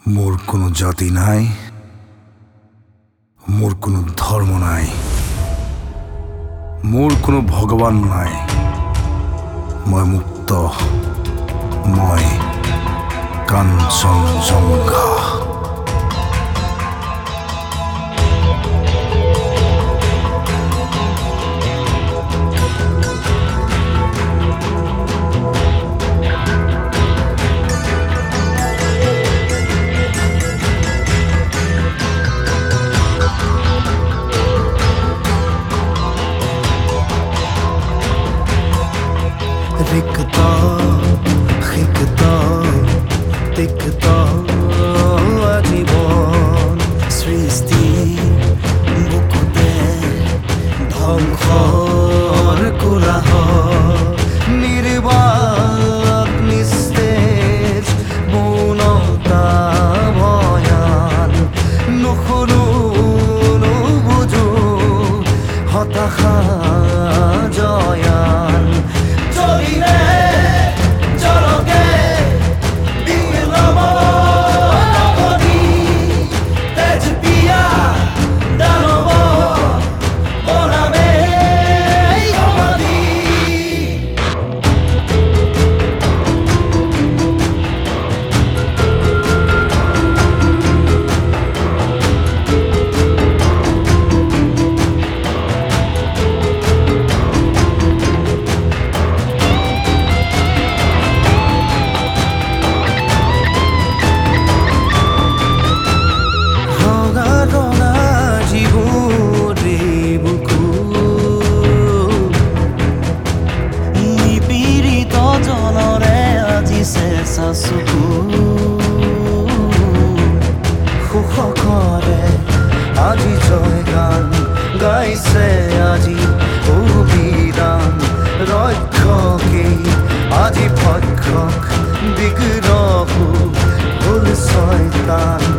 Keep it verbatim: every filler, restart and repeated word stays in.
মোর কোনো জাতি নাই, মোর কোনো ধর্ম নাই, মোর কোনো ভগবান নাই। মই মুক্ত, মই কাঞ্চনজঙ্ঘা। রিক্তা খিক্তা তিক্তা আজীবন সৃষ্টি বুকুতে ধ্বংসৰ কোলাহল নিৰ্বাক নিস্তেজ মৌনতা ভয়ান নুশুনো নুবুজো হতাশা জয়ান সুখৰে আজি জয় গান গাইছে আজি অভিৰাম ৰক্ষকেই আজি ভক্ষক বিগ্ৰহ ভুল ছয়তান।